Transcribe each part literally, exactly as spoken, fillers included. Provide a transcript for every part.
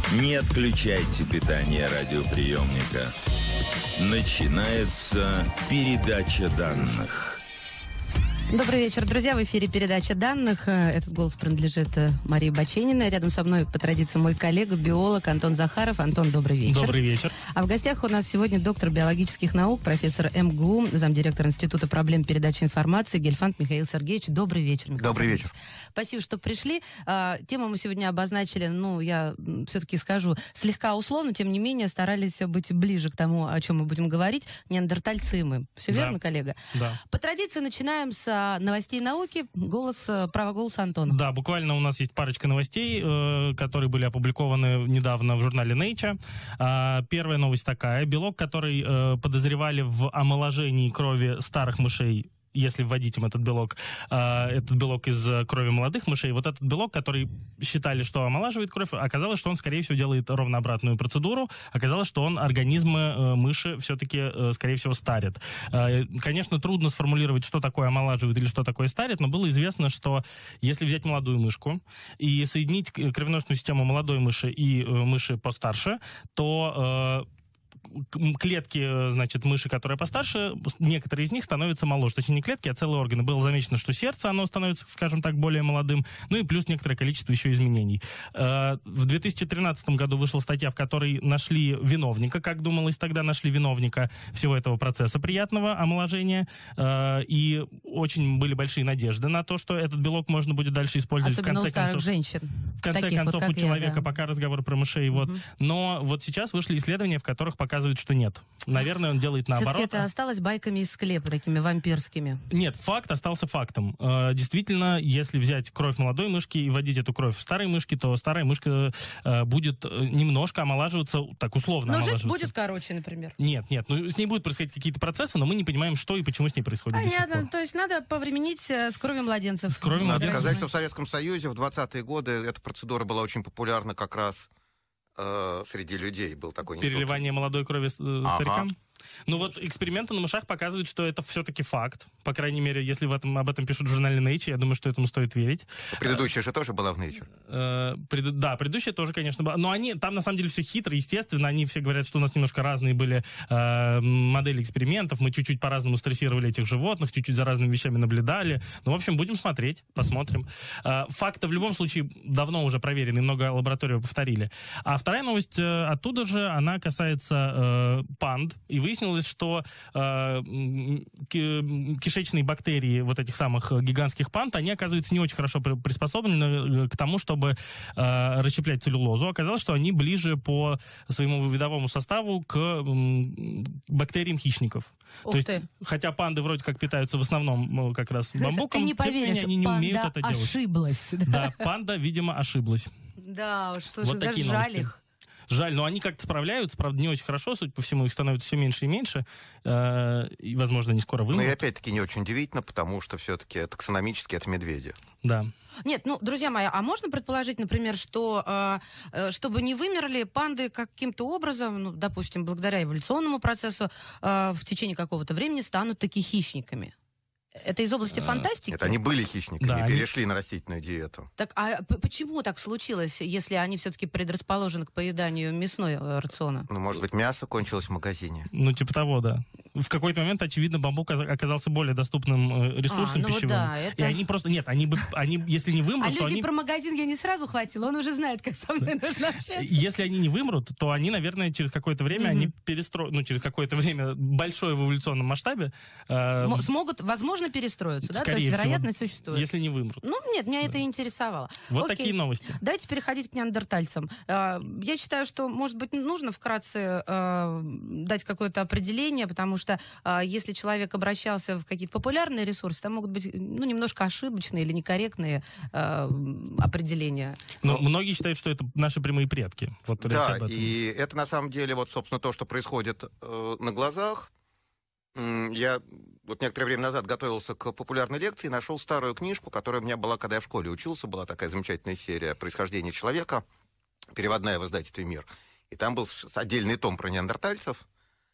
Не отключайте питание радиоприемника. Начинается передача данных. Добрый вечер, друзья. В эфире передача данных. Этот голос принадлежит Марии Бачениной. Рядом со мной, по традиции, мой коллега, биолог Антон Захаров. Антон, добрый вечер. Добрый вечер. А в гостях у нас сегодня доктор биологических наук, профессор МГУ, замдиректора Института проблем передачи информации Гельфанд Михаил Сергеевич. Добрый вечер, Михаил Добрый Сергеевич. вечер. Спасибо, что пришли. Тему мы сегодня обозначили, ну, я все-таки скажу, слегка условно, тем не менее, старались быть ближе к тому, о чем мы будем говорить. Неандертальцы и мы. Все Да. верно, коллега? Да. По традиции начинаем с новостей науки. Голос, право голоса Антона. Да, буквально у нас есть парочка новостей, э, которые были опубликованы недавно в журнале Nature. Э, первая новость такая. Белок, который э, подозревали в омоложении крови старых мышей, если вводить им этот белок, э, этот белок из крови молодых мышей, вот этот белок, который считали, что омолаживает кровь, оказалось, что он, скорее всего, делает ровно обратную процедуру. Оказалось, что он организмы э, мыши все-таки, э, скорее всего, старит. Э, конечно, трудно сформулировать, что такое омолаживает или что такое старит, но было известно, что если взять молодую мышку и соединить кровеносную систему молодой мыши и э, мыши постарше, то... Э, клетки, значит, мыши, которые постарше, некоторые из них становятся моложе. Точнее, не клетки, а целые органы. Было замечено, что сердце, оно становится, скажем так, более молодым. Ну и плюс некоторое количество еще изменений. В две тысячи тринадцатом году вышла статья, в которой нашли виновника, как думалось тогда, нашли виновника всего этого процесса приятного омоложения. И очень были большие надежды на то, что этот белок можно будет дальше использовать. Особенно в конце у старых концов, женщин. В конце Таких концов, вот, у как человека, я, да. пока разговор про мышей. Угу. Вот. Но вот сейчас вышли исследования, в которых показывают, что нет. Наверное, он делает наоборот. Все-таки это осталось байками из склепа, такими вампирскими. Нет, факт остался фактом. Э, действительно, если взять кровь молодой мышки и вводить эту кровь в старой мышки, то старая мышка э, будет немножко омолаживаться, так условно Но омолаживаться. жить будет короче, например. Нет, нет, ну, с ней будут происходить какие-то процессы, но мы не понимаем, что и почему с ней происходит до сих Понятно, пор. то есть надо повременить с кровью младенцев. С кровью Надо младенцев. сказать, что в Советском Союзе в двадцатые годы эта процедура была очень популярна как раз э, среди людей. Был такой институт. Переливание молодой крови с- э, Ага. старикам. Ну вот эксперименты на мышах показывают, что это все-таки факт. По крайней мере, если в этом, об этом пишут в журнале Nature, я думаю, что этому стоит верить. Предыдущая же тоже была в Nature. Э, пред- да, предыдущая тоже, конечно, была. Но они, там на самом деле все хитро, естественно. Они все говорят, что у нас немножко разные были э, модели экспериментов. Мы чуть-чуть по-разному стрессировали этих животных, чуть-чуть за разными вещами наблюдали. Ну, в общем, будем смотреть, посмотрим. Э, факты в любом случае давно уже проверены, много лабораторий повторили. А вторая новость э, оттуда же, она касается э, панд. И выяснилось, что э, м, ки- кишечные бактерии вот этих самых э, гигантских панд, они, оказывается, не очень хорошо при- приспособлены э, к тому, чтобы э, расщеплять целлюлозу. Оказалось, что они ближе по своему видовому составу к м, бактериям хищников. Ух То есть, ты. хотя панды вроде как питаются в основном э, как раз бамбуком, Ты не тем не поверишь, менее они не панда умеют это делать. ошиблась. Да, панда, видимо, ошиблась. Да уж, слушай, Вот даже такие жаль новости. их. Жаль, но они как-то справляются, правда, не очень хорошо, судя по всему, их становится все меньше и меньше, э, и, возможно, они скоро Ну и вымрут. опять-таки не очень удивительно, потому что все-таки таксономически это медведи. Да. Нет, ну, друзья мои, а можно предположить, например, что э, э, чтобы не вымерли, панды каким-то образом, ну, допустим, благодаря эволюционному процессу, э, в течение какого-то времени станут таки хищниками? Это из области фантастики? Нет, они были хищниками, Да, они- перешли на растительную диету. Так, а п- почему так случилось, если они все-таки предрасположены к поеданию мясной э, рациона? Ну, может быть, мясо кончилось в магазине. Ну, типа того, да. В какой-то момент, очевидно, бамбук ока- оказался более доступным э, ресурсом А, ну вот пищевым. да, это- И они просто... Нет, они, бы, они если не вымрут, то Аллюзии они... про магазин я не сразу хватила, он уже знает, как со мной нужно общаться. Если они не вымрут, то они, наверное, через какое-то время, Мгм. они перестроят... Ну, через какое-то время большое в эволюционном масштабе... э, М- Смогут, возможно, перестроиться, да? То скорее есть всего, вероятность существует. если не вымрут. Ну, нет, меня это интересовало. Вот Окей. такие новости. Давайте переходить к неандертальцам. Э, Я считаю, что, может быть, нужно вкратце э, дать какое-то определение, потому что э, если человек обращался в какие-то популярные ресурсы, там могут быть, ну, немножко ошибочные или некорректные э, определения. Но многие считают, что это наши прямые предки. Вот речь Да, об этом. и это на самом деле, вот, собственно, то, что происходит э, на глазах. М, Я вот некоторое время назад готовился к популярной лекции, нашел старую книжку, которая у меня была, когда я в школе учился, была такая замечательная серия «Происхождение человека», переводная в издательстве «Мир». И там был отдельный том про неандертальцев.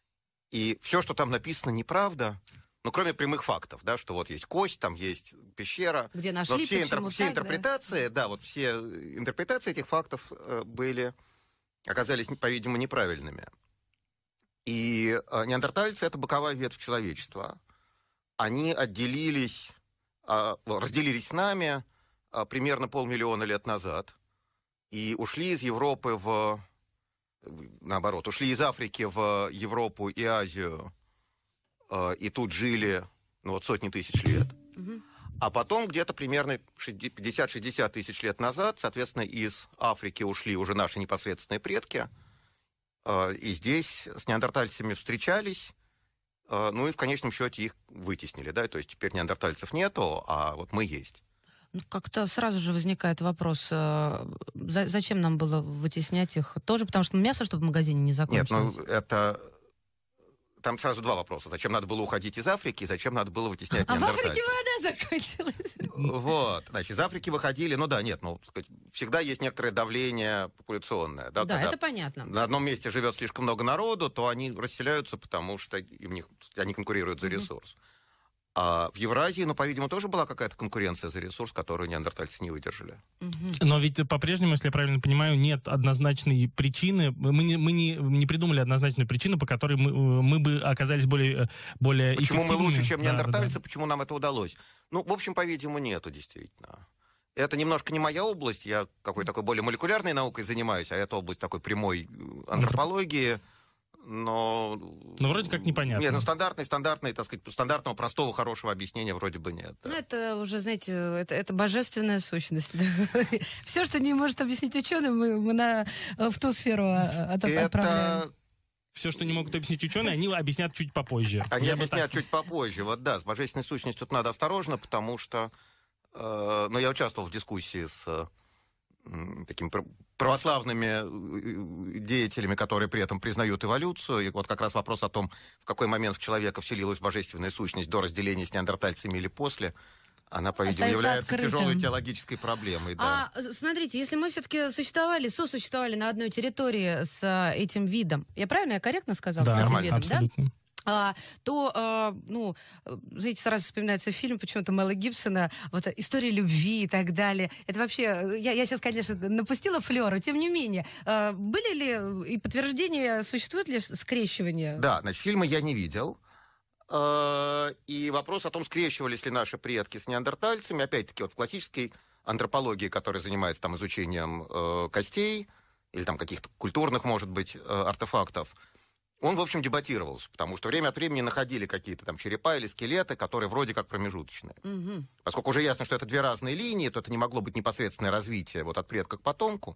И все, что там написано, неправда, ну, кроме прямых фактов, да, что вот есть кость, там есть пещера. Где нашли, Но все, почему интер- все так, да? интерпретации, да? вот все интерпретации этих фактов э, были оказались, по-видимому, неправильными. И неандертальцы — это боковая ветвь человечества. Они отделились, разделились с нами примерно полмиллиона лет назад и ушли из Европы в... Наоборот, ушли из Африки в Европу и Азию, и тут жили, ну, вот сотни тысяч лет. Mm-hmm. А потом где-то примерно пятьдесят-шестьдесят тысяч лет назад, соответственно, из Африки ушли уже наши непосредственные предки, и здесь с неандертальцами встречались, ну и в конечном счете их вытеснили, да, то есть теперь неандертальцев нету, а вот мы есть. Ну, как-то сразу же возникает вопрос, за, зачем нам было вытеснять их? Тоже потому, что мясо, чтобы в магазине не закончилось? Нет, ну это... Там сразу два вопроса. Зачем надо было уходить из Африки, и зачем надо было вытеснять а неандертальцев? А в Африке вода закончилась. Вот. Значит, из Африки выходили... Ну да, нет, ну, сказать, всегда есть некоторое давление популяционное. Да, да это понятно. На одном месте живет слишком много народу, то они расселяются, потому что им не, они конкурируют за ресурс. Mm-hmm. А в Евразии, ну, по-видимому, тоже была какая-то конкуренция за ресурс, которую неандертальцы не выдержали. Но ведь по-прежнему, если я правильно понимаю, нет однозначной причины, мы не, мы не, не придумали однозначную причину, по которой мы, мы бы оказались более, более почему эффективными. Почему мы лучше, чем неандертальцы, да, да. Почему нам это удалось? Ну, в общем, по-видимому, нету, действительно. Это немножко не моя область, я какой-то такой более молекулярной наукой занимаюсь, а это область такой прямой антропологии. Но... Ну, вроде как непонятно. Нет, ну, стандартный, стандартный, так сказать, стандартного, простого, хорошего объяснения вроде бы нет. Да. Ну, это уже, знаете, это, это божественная сущность. Все, что не может объяснить ученый, мы, мы на, в ту сферу отправляем. Это... Все, что не могут объяснить ученые, они объяснят чуть попозже. Они Я объяснят чуть попозже. Вот да, с божественной сущностью тут надо осторожно, потому что... Э, ну, я участвовал в дискуссии с... такими православными деятелями, которые при этом признают эволюцию. И вот как раз вопрос о том, в какой момент в человека вселилась божественная сущность, до разделения с неандертальцами или после, она, по-видимому, является открытым. Тяжелой теологической проблемой. Да. А смотрите, если мы все-таки существовали, сосуществовали на одной территории с этим видом, я правильно, я корректно сказала? Да, с этим нормально, видом, абсолютно. Да? А, то, а, ну, знаете, сразу вспоминается фильм почему-то Мэла Гибсона, вот «История любви» и так далее. Это вообще, я, я сейчас, конечно, напустила флёру, тем не менее, а, были ли и подтверждения, существует ли скрещивание? Да, значит, фильмы я не видел. И вопрос о том, скрещивались ли наши предки с неандертальцами, опять-таки, вот в классической антропологии, которая занимается там изучением э, костей или там каких-то культурных, может быть, э, артефактов, он, в общем, дебатировался, потому что время от времени находили какие-то там черепа или скелеты, которые вроде как промежуточные. Угу. Поскольку уже ясно, что это две разные линии, то это не могло быть непосредственное развитие вот от предка к потомку.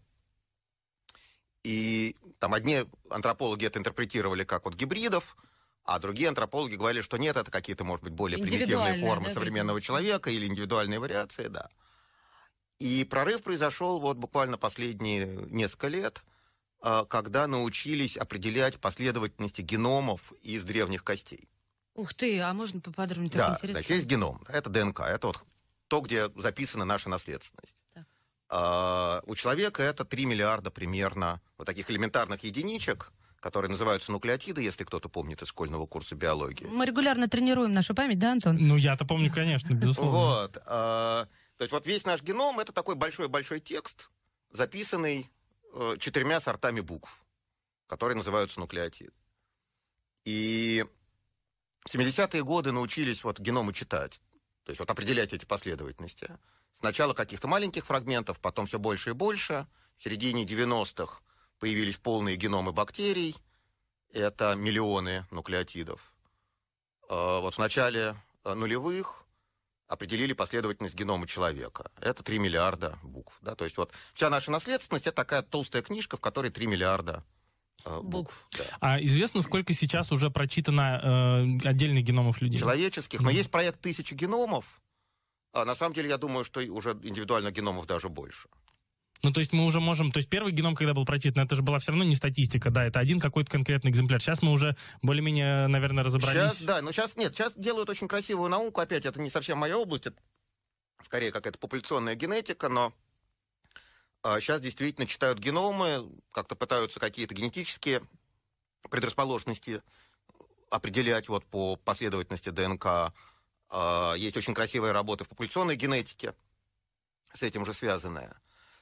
И там одни антропологи это интерпретировали как вот гибридов, а другие антропологи говорили, что нет, это какие-то, может быть, более примитивные формы, да, современного видимо. Человека или индивидуальные вариации, да. И прорыв произошел вот буквально последние несколько лет, когда научились определять последовательности геномов из древних костей. Ух ты, а можно поподробнее? Да, да, есть геном, это ДНК, это вот то, где записана наша наследственность. А, у человека это три миллиарда примерно вот таких элементарных единичек, которые называются нуклеотиды, если кто-то помнит из школьного курса биологии. Мы регулярно тренируем нашу память, да, Антон? Ну, я-то помню, конечно, безусловно. Вот. А, то есть вот весь наш геном — это такой большой-большой текст, записанный четырьмя сортами букв, которые называются нуклеотиды. И в семидесятые годы научились вот геномы читать, то есть вот определять эти последовательности. Сначала каких-то маленьких фрагментов, потом все больше и больше. В середине девяностых появились полные геномы бактерий, это миллионы нуклеотидов. Вот в начале нулевых определили последовательность генома человека. Это три миллиарда букв. Да? То есть вот вся наша наследственность — это такая толстая книжка, в которой три миллиарда э, букв. Да. А известно, сколько сейчас уже прочитано э, отдельных геномов людей? Человеческих. Но mm-hmm. есть проект «Тысячи геномов». А на самом деле, я думаю, что уже индивидуальных геномов даже больше. Ну, то есть мы уже можем... То есть первый геном, когда был прочитан, это же была все равно не статистика, да, это один какой-то конкретный экземпляр. Сейчас мы уже более-менее, наверное, разобрались. Сейчас, да, но сейчас нет, сейчас делают очень красивую науку, опять, это не совсем моя область, это скорее какая-то популяционная генетика, но а, сейчас действительно читают геномы, как-то пытаются какие-то генетические предрасположенности определять вот по последовательности ДНК. А, есть очень красивые работы в популяционной генетике, с этим же связанные.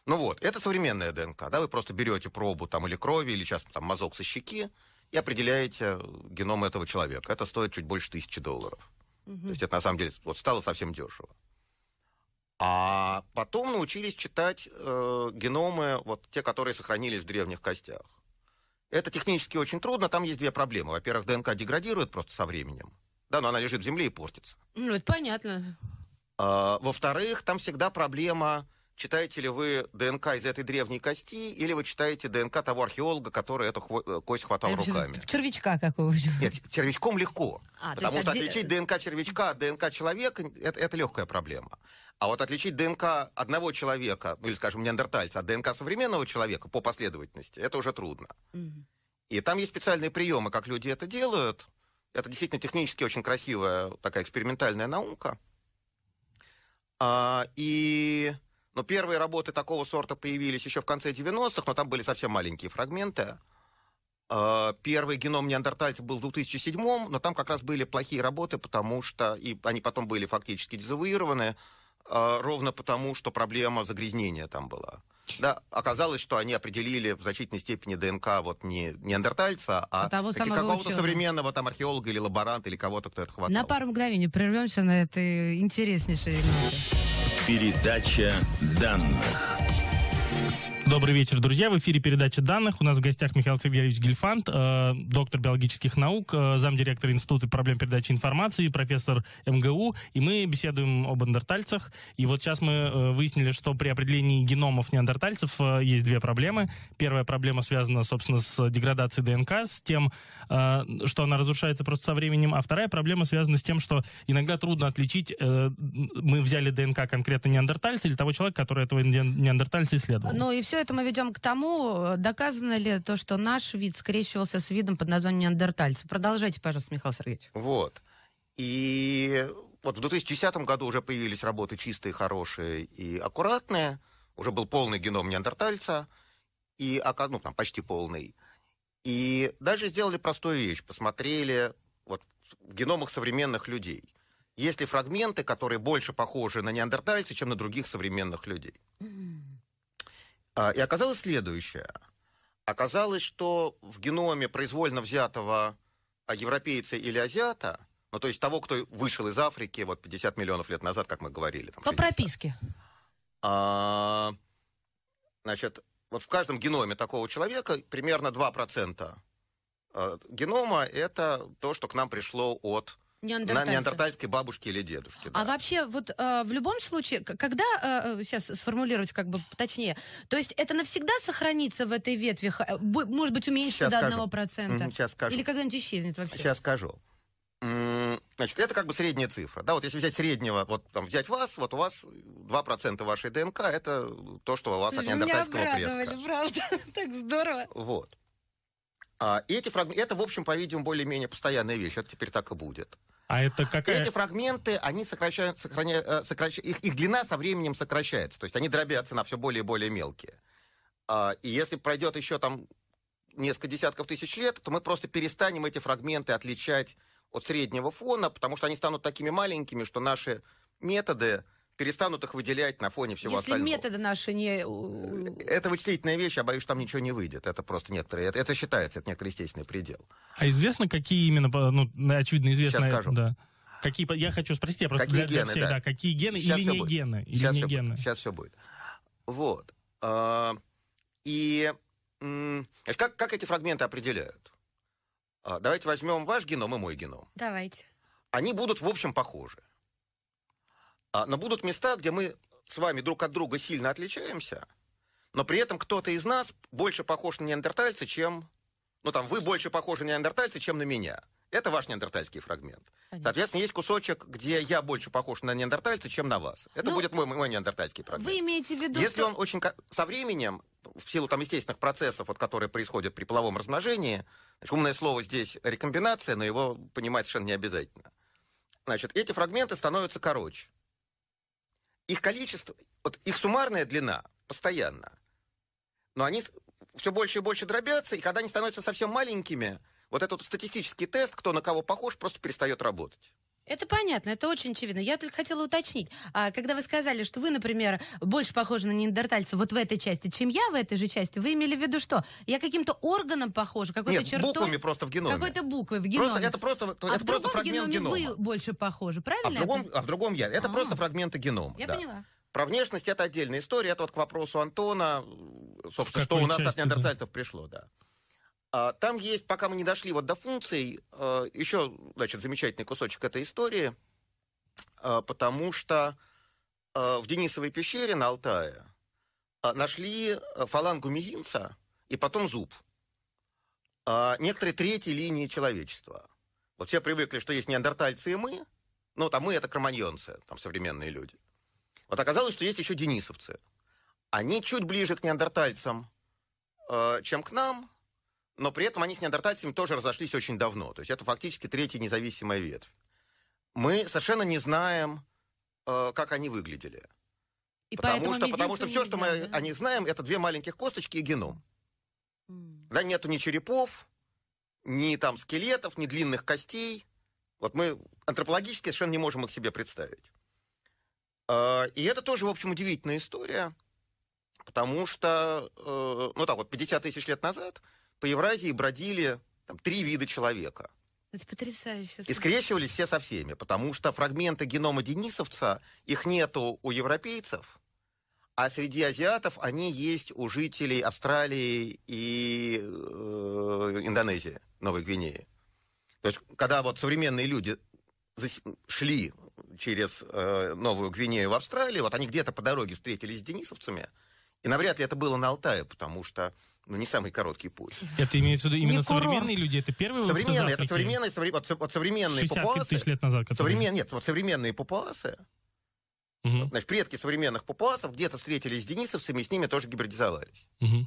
Ну вот, это современная ДНК, да, вы просто берете пробу там или крови, или сейчас там мазок со щеки и определяете геном этого человека. Это стоит чуть больше тысячи долларов. Угу. То есть это на самом деле вот стало совсем дешево. А потом научились читать э, геномы, вот те, которые сохранились в древних костях. Это технически очень трудно, там есть две проблемы. Во-первых, ДНК деградирует просто со временем, да, но она лежит в земле и портится. Ну, это понятно. А, во-вторых, там всегда проблема, читаете ли вы ДНК из этой древней кости, или вы читаете ДНК того археолога, который эту хво- кость хватал Я руками. Червячка какого-то. Нет, червячком легко. А, потому что отде... отличить ДНК червячка от ДНК человека это, это легкая проблема. А вот отличить ДНК одного человека, ну или, скажем, неандертальца, от ДНК современного человека по последовательности, это уже трудно. Mm-hmm. И там есть специальные приемы, как люди это делают. Это действительно технически очень красивая такая экспериментальная наука. А, и... Но первые работы такого сорта появились еще в конце девяностых, но там были совсем маленькие фрагменты. Первый геном неандертальцев был в две тысячи седьмом, но там как раз были плохие работы, потому что и они потом были фактически дезавуированы, ровно потому, что проблема загрязнения там была. Да, оказалось, что они определили в значительной степени ДНК вот не неандертальца, а какого-то ученого. современного там археолога или лаборанта, или кого-то, кто это хватал. На пару мгновений прервемся на этой интереснейшей ноте. Передача данных. Добрый вечер, друзья. В эфире передача данных. У нас в гостях Михаил Сергеевич Гельфанд, э, доктор биологических наук, э, замдиректора Института проблем передачи информации, профессор эм гэ у. И мы беседуем об неандертальцах. И вот сейчас мы э, выяснили, что при определении геномов неандертальцев э, есть две проблемы. Первая проблема связана, собственно, с деградацией ДНК, с тем, э, что она разрушается просто со временем. А вторая проблема связана с тем, что иногда трудно отличить, э, мы взяли ДНК конкретно неандертальца или того человека, который этого неандертальца исследовал. Ну и все это мы ведем к тому, доказано ли то, что наш вид скрещивался с видом под названием неандертальца. Продолжайте, пожалуйста, Михаил Сергеевич. Вот. И вот в две тысячи десятом году уже появились работы чистые, хорошие и аккуратные. Уже был полный геном неандертальца, и, ну, там, почти полный. И дальше сделали простую вещь. Посмотрели вот, в геномах современных людей. Есть ли фрагменты, которые больше похожи на неандертальца, чем на других современных людей? И оказалось следующее. Оказалось, что в геноме произвольно взятого европейца или азиата, ну, то есть того, кто вышел из Африки вот пятьдесят миллионов лет назад, как мы говорили. Там, по прописке. А, значит, вот в каждом геноме такого человека примерно два процента генома это то, что к нам пришло от на неандертальской бабушке или дедушке. Да. А вообще, вот э, в любом случае, когда, э, сейчас сформулировать как бы точнее, то есть это навсегда сохранится в этой ветви, может быть, уменьшится до одного процента? Сейчас скажу. Или когда-нибудь исчезнет вообще? Сейчас скажу. Значит, это как бы средняя цифра. Да, вот если взять среднего, вот там взять вас, вот у вас два процента вашей ДНК, это то, что у вас от неандертальского предка. Меня обрадовали, правда. Так здорово. Вот. А эти фрагменты, это, в общем, по-видимому, более-менее постоянная вещь. Это теперь так и будет. А это какая? Эти фрагменты, они сокращают, сохраняют, сокращают их, их длина со временем сокращается. То есть они дробятся на все более и более мелкие. А, и если пройдет еще там несколько десятков тысяч лет, то мы просто перестанем эти фрагменты отличать от среднего фона, потому что они станут такими маленькими, что наши методы перестанут их выделять на фоне всего Если остального. Если методы наши не... Это вычислительная вещь, я боюсь, что там ничего не выйдет. Это просто некоторые... Это, это считается, это некоторый естественный предел. А известно, какие именно... Ну, очевидно, известно... Сейчас скажу. Да. Какие, я хочу спросить, я просто какие для, гены, для всех, да. да, какие гены Сейчас или не будет. гены? Или Сейчас, не все гены. Будет. Сейчас все будет. Вот. И как, как эти фрагменты определяют? Давайте возьмем ваш геном и мой геном. Давайте. Они будут, в общем, похожи. Но будут места, где мы с вами друг от друга сильно отличаемся, но при этом кто-то из нас больше похож на неандертальца, чем... Ну, там, вы больше похожи на неандертальца, чем на меня. Это ваш неандертальский фрагмент. Конечно. Соответственно, есть кусочек, где я больше похож на неандертальца, чем на вас. Это ну, будет мой, мой неандертальский фрагмент. Вы имеете в виду, Если что... он очень... Со временем, в силу там естественных процессов, вот, которые происходят при половом размножении, значит, умное слово здесь рекомбинация, но его понимать совершенно не обязательно. Значит, эти фрагменты становятся короче. Их количество, вот их суммарная длина постоянно, но они все больше и больше дробятся, и когда они становятся совсем маленькими, вот этот статистический тест, кто на кого похож, просто перестает работать. Это понятно, это очень очевидно. Я только хотела уточнить. А, когда вы сказали, что вы, например, больше похожи на неандертальца вот в этой части, чем я в этой же части, вы имели в виду что? Я каким-то органом похожа, какой-то Нет, чертой? буквами просто в геноме. Какой-то буквой в геноме. Просто, это просто, а это в просто другом фрагмент геноме генома. вы больше похожи, правильно? А в другом, а в другом я. Это А. просто фрагменты генома. Я да. поняла. Про внешность это отдельная история. Это вот к вопросу Антона, собственно, что какой у нас части, от неандертальцев пришло, да. А, там есть, пока мы не дошли вот до функций, э, еще, значит, замечательный кусочек этой истории, э, потому что э, в Денисовой пещере на Алтае э, нашли фалангу мизинца и потом зуб. Э, некоторые третьей линии человечества. Вот все привыкли, что есть неандертальцы и мы, ну, там мы это кроманьонцы, там современные люди. Вот оказалось, что есть еще денисовцы. Они чуть ближе к неандертальцам, э, чем к нам, но при этом они с неандертальцами тоже разошлись очень давно. То есть это фактически третья независимая ветвь. Мы совершенно не знаем, э, как они выглядели. И потому что, поэтому потому что мизинцу все, что мы нельзя, да? о них знаем, это две маленьких косточки и геном. М. Да, нету ни черепов, ни там скелетов, ни длинных костей. Вот мы антропологически совершенно не можем их себе представить. Э, и это тоже, в общем, удивительная история, потому что, э, ну так вот, пятьдесят тысяч лет назад по Евразии бродили там, три вида человека. Это потрясающе. И скрещивались все со всеми, потому что фрагменты генома денисовца, их нету у европейцев, а среди азиатов они есть у жителей Австралии и э, Индонезии, Новой Гвинеи. То есть, когда вот современные люди зас... шли через э, Новую Гвинею в Австралию, вот они где-то по дороге встретились с денисовцами, и навряд ли это было на Алтае, потому что ну, не самый короткий путь. Это имеется в виду именно Не курорт. современные люди? Это первые выходцы из Современные, это Африки? современные, совре- вот, со- вот современные шестьдесят папуасы. тысяч лет назад. которые- Современ... Нет, вот современные папуасы, Мгм, значит, предки современных папуасов где-то встретились с денисовцами и с ними тоже гибридизовались. мгм.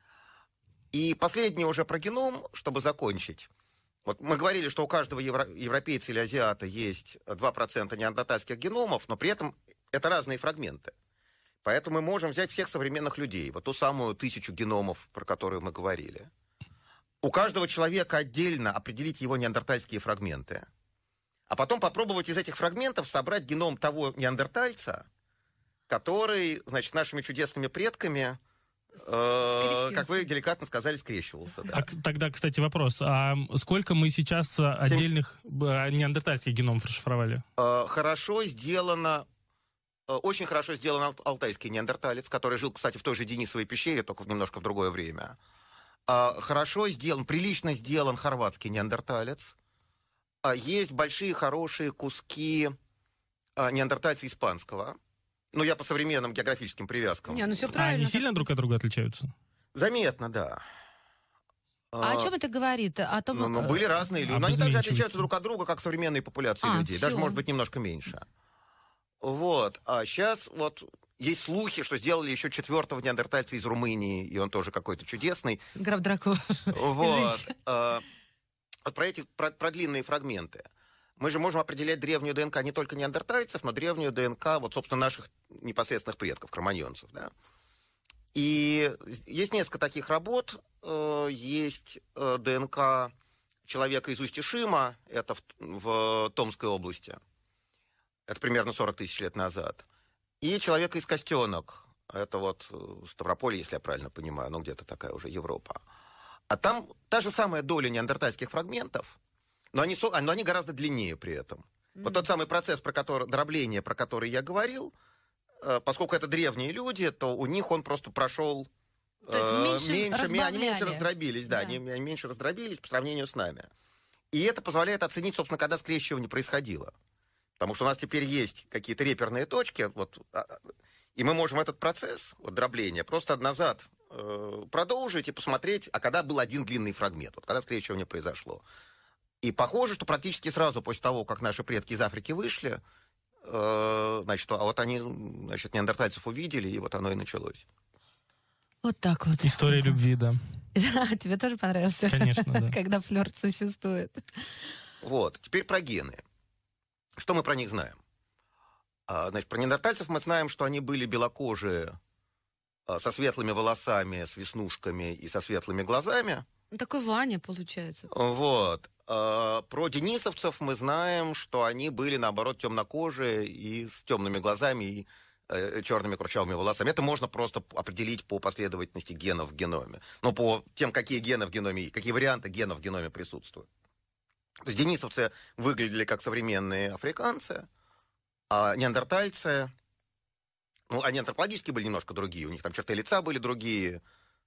И последнее уже про геном, чтобы закончить. Вот мы говорили, что у каждого евро- европейца или азиата есть два процента неандертальских геномов, но при этом это разные фрагменты. Поэтому мы можем взять всех современных людей, вот ту самую тысячу геномов, про которую мы говорили. У каждого человека отдельно определить его неандертальские фрагменты. А потом попробовать из этих фрагментов собрать геном того неандертальца, который, значит, с нашими чудесными предками, э, как вы деликатно сказали, скрещивался. Да. А к- тогда, кстати, вопрос. А сколько мы сейчас а, отдельных а, неандертальских геномов расшифровали? Э, хорошо сделано, э, очень хорошо сделан ал- алтайский неандерталец, который жил, кстати, в той же Денисовой пещере, только в немножко в другое время. А, хорошо сделан, прилично сделан хорватский неандерталец. А, есть большие хорошие куски а, неандертальца испанского. Ну, я по современным географическим привязкам. Не, ну все А правильно. они сильно друг от друга отличаются? Заметно, да. А о чем это говорит? О том, Ну, ну, э, были разные люди. об Но они также изменчивости. отличаются друг от друга, как современные популяции А, людей. всё. Даже, может быть, немножко меньше. Вот. А сейчас вот есть слухи, что сделали еще четвертого неандертальца из Румынии, и он тоже какой-то чудесный. Граф Дракула. Вот. Извините. А, Вот про эти про, про длинные фрагменты. Мы же можем определять древнюю ДНК не только неандертальцев, но древнюю ДНК, вот, собственно, наших непосредственных предков, кроманьонцев, да. И есть несколько таких работ. Э, Есть э, ДНК человека из Усть-Ишима, это в, в Томской области. Это примерно сорок тысяч лет назад. И человека из Костенок, это вот э, Ставрополье, если я правильно понимаю, ну где-то такая уже Европа. А там та же самая доля неандертальских фрагментов, но они, со- но они гораздо длиннее при этом. Вот тот самый процесс про который, дробления, про который я говорил, э, поскольку это древние люди, то у них он просто прошел То есть э, меньше меньше, они меньше разбавляли. раздробились, да, Да. Они, они меньше раздробились по сравнению с нами. И это позволяет оценить, собственно, когда скрещивание происходило. Потому что у нас теперь есть какие-то реперные точки, вот, а, и мы можем этот процесс вот, дробления просто назад э, продолжить и посмотреть, а когда был один длинный фрагмент, вот когда скрещивание произошло. И похоже, что практически сразу после того, как наши предки из Африки вышли, э, значит, а вот они, значит, неандертальцев увидели, и вот оно и началось. Вот так вот. История любви, да. Тебе тоже понравился? Конечно, да. Когда флирт существует. Вот, теперь про гены. Что мы про них знаем? А, значит, про неандертальцев мы знаем, что они были белокожие, а, со светлыми волосами, с веснушками и со светлыми глазами. Ну, такой Ваня, получается. Вот. А, про денисовцев мы знаем, что они были, наоборот, темнокожие и с темными глазами, и э, черными курчавыми волосами. Это можно просто определить по последовательности генов в геноме. Ну, по тем, какие гены в геноме, какие варианты генов в геноме присутствуют. То есть денисовцы выглядели как современные африканцы, а неандертальцы, ну, они антропологически были немножко другие, у них там черты лица были другие,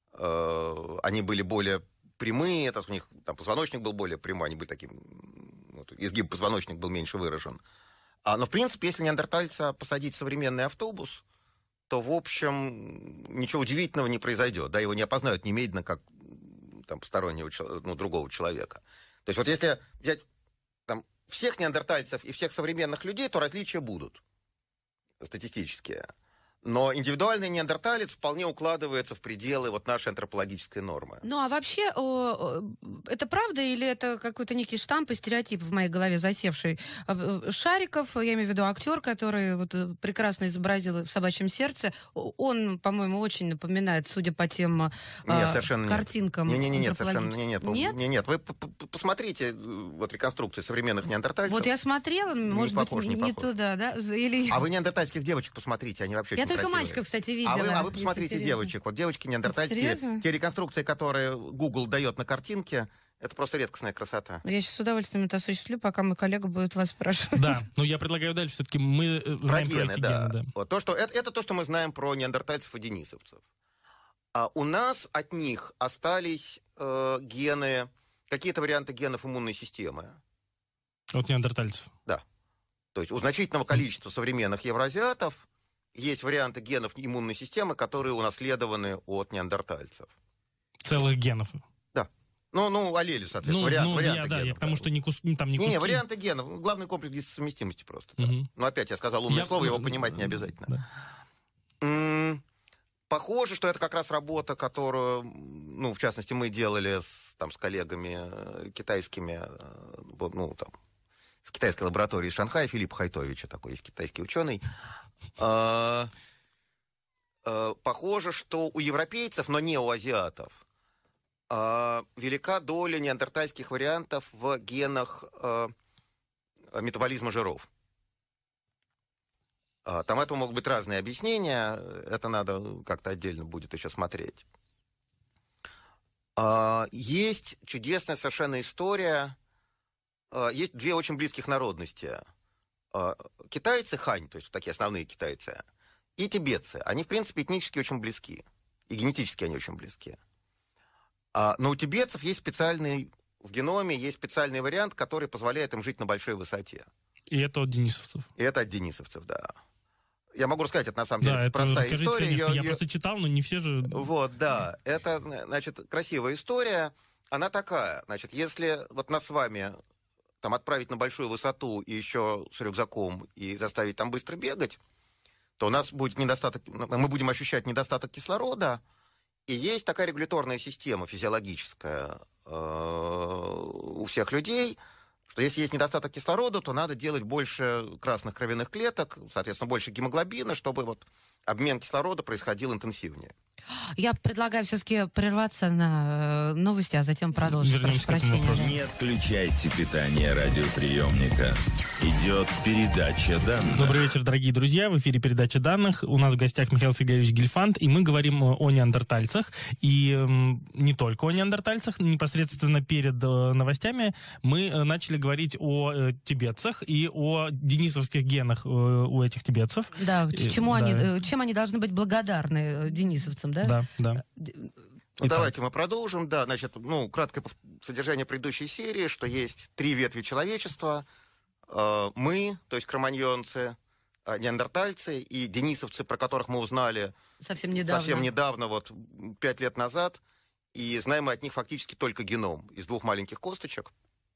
э, они были более прямые, это у них там позвоночник был более прямой, они были таким, вот, изгиб позвоночник был меньше выражен. А, но, в принципе, если неандертальца посадить в современный автобус, то, в общем, ничего удивительного не произойдет, да, его не опознают немедленно как там, постороннего, ну, другого человека. То есть вот если взять там, всех неандертальцев и всех современных людей, то различия будут статистические. Но индивидуальный неандерталец вполне укладывается в пределы вот нашей антропологической нормы. Ну, а вообще, о, это правда или это какой-то некий штамп и стереотип в моей голове засевший? Шариков, я имею в виду актер, который вот прекрасно изобразил в «Собачьем сердце», он, по-моему, очень напоминает, судя по тем нет, а, совершенно картинкам. Нет, нет, нет, совершенно нет. Нет? Нет, нет. Вы посмотрите вот реконструкции современных неандертальцев. Вот я смотрела, может не похож, быть, не, не не туда, да? Или... А вы неандертальских девочек посмотрите, они вообще Я очень только красивые. мальчиков, кстати, видела. А вы, а вы посмотрите девочек. Вот девочки неандертальские, Серьезно? те реконструкции, которые Google дает на картинке, это просто редкостная красота. Я сейчас с удовольствием это осуществлю, пока мой коллега будет вас спрашивать. Да, но я предлагаю дальше все-таки мы знаем про, Про гены, эти да. гены. Да. Вот, то, что, это, это то, что мы знаем про неандертальцев и денисовцев. А у нас от них остались э, гены, какие-то варианты генов иммунной системы. От неандертальцев. Да. То есть у значительного количества современных евроазиатов есть варианты генов иммунной системы, которые унаследованы от неандертальцев. Целых генов. Да. Ну, ну аллели, соответственно. Ну, вариант, ну варианты я, генов. да, я к тому, что не, кус... там не Не, куски. не, варианты генов. Главный комплекс гистосовместимости просто. Да. Угу. Ну, опять я сказал умное Я... слово, его понимать не обязательно. Да. М-м- похоже, что это как раз работа, которую, ну, в частности, мы делали с, там, с коллегами э, китайскими, э, ну, там, с китайской лабораторией из Шанхая, Филиппа Хайтовича, такой есть китайский ученый. Э, э, похоже, что у европейцев, но не у азиатов, э, велика доля неандертальских вариантов в генах э, метаболизма жиров. Там этому могут быть разные объяснения, это надо как-то отдельно будет еще смотреть. Есть чудесная совершенно история, есть две очень близких народности. Китайцы, хань, то есть такие основные китайцы, и тибетцы. Они, в принципе, этнически очень близки, и генетически они очень близки. Но у тибетцев есть специальный, в геноме есть специальный вариант, который позволяет им жить на большой высоте. И это от денисовцев. И это от денисовцев, да. Я могу рассказать, это на самом да, деле это простая расскажите, история. Конечно, я я я... просто читал, но не все же... Вот, да. Это, значит, красивая история. Она такая. Значит, если вот нас с вами там отправить на большую высоту и еще с рюкзаком и заставить там быстро бегать, то у нас будет недостаток, мы будем ощущать недостаток кислорода. И есть такая регуляторная система физиологическая э, у всех людей, что если есть недостаток кислорода, то надо делать больше красных кровяных клеток, соответственно, больше гемоглобина, чтобы вот обмен кислорода происходил интенсивнее. Я предлагаю все-таки прерваться на новости, а затем продолжить. Вернемся к этому вопросу. Не отключайте питание радиоприемника. Идет передача данных. Добрый вечер, дорогие друзья. В эфире передача данных. У нас в гостях Михаил Сергеевич Гельфанд, и мы говорим о неандертальцах. И э, не только о неандертальцах. Непосредственно перед э, новостями мы э, начали говорить о э, тибетцах и о денисовских генах э, у этих тибетцев. Да, И, чему да. они, чем они должны быть благодарны денисовцам, да? Да, да. Ну, Итак. давайте мы продолжим. Да, значит, ну, краткое содержание предыдущей серии, что есть три ветви человечества. Э, мы, то есть кроманьонцы, э, неандертальцы и денисовцы, про которых мы узнали Совсем недавно. совсем недавно, вот пять лет назад. И знаем мы от них фактически только геном из двух маленьких косточек.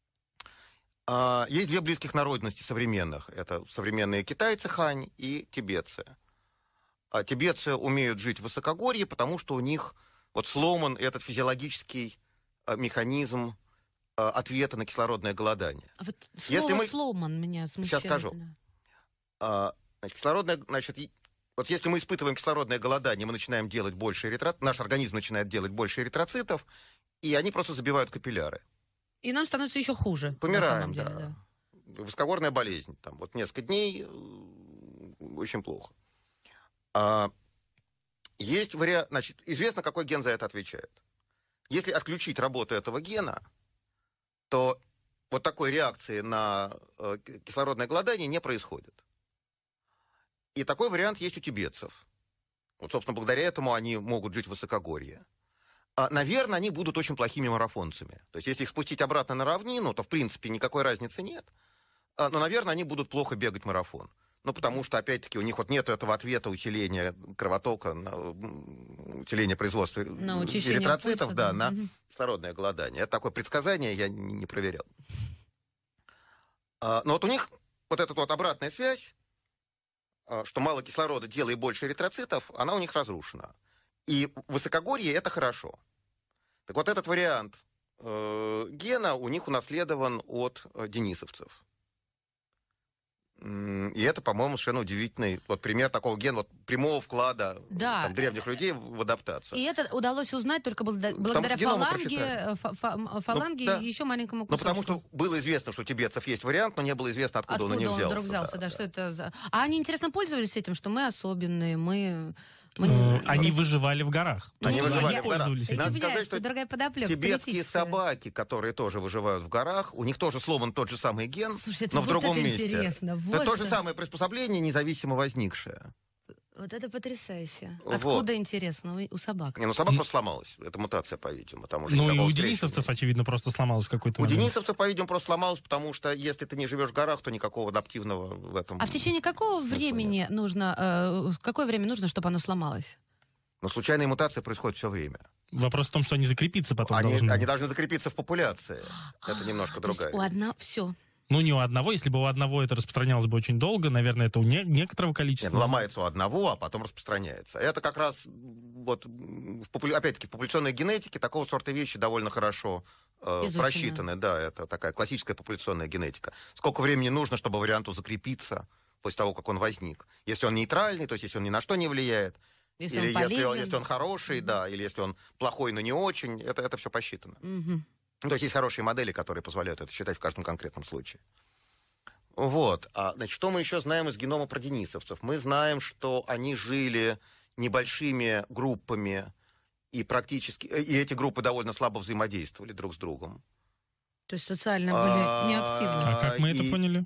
Э, есть две близких народности современных. Это современные китайцы, хань, и тибетцы. А тибетцы умеют жить в высокогорье, потому что у них вот сломан этот физиологический а, механизм а, ответа на кислородное голодание. А вот слово Если мы... «сломан» меня смущает. Сейчас скажу. А, значит, кислородное, значит, и... вот если мы испытываем кислородное голодание, мы начинаем делать больше эритроцитов, наш организм начинает делать больше эритроцитов, и они просто забивают капилляры. И нам становится еще хуже. Помираем, деле, да. да. Высокогорная болезнь. Там вот несколько дней очень плохо. А, есть вариант... Значит, известно, какой ген за это отвечает. Если отключить работу этого гена, то вот такой реакции на э, кислородное голодание не происходит. И такой вариант есть у тибетцев. Вот, собственно, благодаря этому они могут жить в высокогорье. А, наверное, они будут очень плохими марафонцами. То есть, если их спустить обратно на равнину, то, в принципе, никакой разницы нет. А, но, наверное, они будут плохо бегать марафон. Ну, потому что, опять-таки, у них вот нет этого ответа усиления кровотока, на, усиления производства на эритроцитов, пульса, да, да, на кислородное голодание. Это такое предсказание, я не, не проверял. А, но вот у них вот эта вот обратная связь, что мало кислорода делает больше эритроцитов, она у них разрушена. И высокогорье это хорошо. Так вот этот вариант э, гена у них унаследован от э, денисовцев. И это, по-моему, совершенно удивительный вот пример такого гена, вот прямого вклада да. там, древних людей в адаптацию. И это удалось узнать только благодаря фаланге, фа- фаланге ну, да. и еще маленькому кусочку. Ну, потому что было известно, что у тибетцев есть вариант, но не было известно, откуда, откуда он не он взялся. вдруг взялся, да, да, да. что это за... А они, интересно, пользовались этим, что мы особенные, мы... Мы... Они выживали в горах. Они ну, выживали я... в горах. Надо сказать, что тибетские собаки, которые тоже выживают в горах, у них тоже сломан тот же самый ген, Слушай, но вот в другом это месте. Интересно. Вот это что... то же самое приспособление, независимо возникшее. Вот это потрясающе. Вот. Откуда, интересно, у, у собак? Не, ну собака просто сломалась. Это мутация, по-видимому. Там уже ну и у денисовцев, очевидно, просто сломалась в какой-то У момент. денисовцев, по-видимому, просто сломалась, потому что если ты не живешь в горах, то никакого адаптивного в этом... А в течение какого времени нет. нужно, э, какое время нужно, чтобы оно сломалось? Но случайные мутации происходят все время. Вопрос в том, что они закрепиться потом они, должны. Они должны закрепиться в популяции. Это немножко другая. У одного все. Ну, не у одного. Если бы у одного это распространялось бы очень долго, наверное, это у не- некоторого количества. Нет, ломается у одного, а потом распространяется. Это как раз, вот, в популя... опять-таки, в популяционной генетике такого сорта вещи довольно хорошо э, просчитаны. Да, это такая классическая популяционная генетика. Сколько времени нужно, чтобы варианту закрепиться после того, как он возник? Если он нейтральный, то есть если он ни на что не влияет, если или он если, он, если он хороший, mm-hmm. да, или если он плохой, но не очень, это, это все посчитано. Mm-hmm. То есть есть хорошие модели, которые позволяют это считать в каждом конкретном случае. Вот. А, значит, что мы еще знаем из генома про денисовцев? Мы знаем, что они жили небольшими группами, и практически и эти группы довольно слабо взаимодействовали друг с другом. То есть социально были неактивны. А как мы это и... поняли?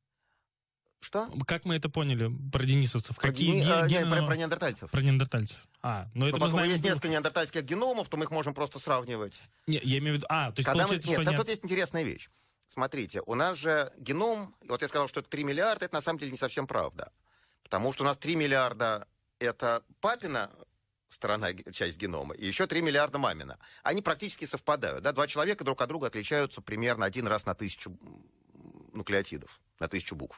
Что? Как мы это поняли про денисовцев? Про, Какие дени... ген... а, ген... про, про неандертальцев. Про неандертальцев. А, ну это но мы знаем. Есть несколько неандертальских геномов, то мы их можем просто сравнивать. Не, я имею в виду... А, то есть Когда получается, мы... Нет, что... Нет, тут есть интересная вещь. Смотрите, у нас же геном... Вот я сказал, что это три миллиарда, это на самом деле не совсем правда. Потому что у нас три миллиарда это папина сторона, часть генома, и еще три миллиарда мамина. Они практически совпадают. Да? Два человека друг от друга отличаются примерно один раз на тысячу нуклеотидов, на тысячу букв.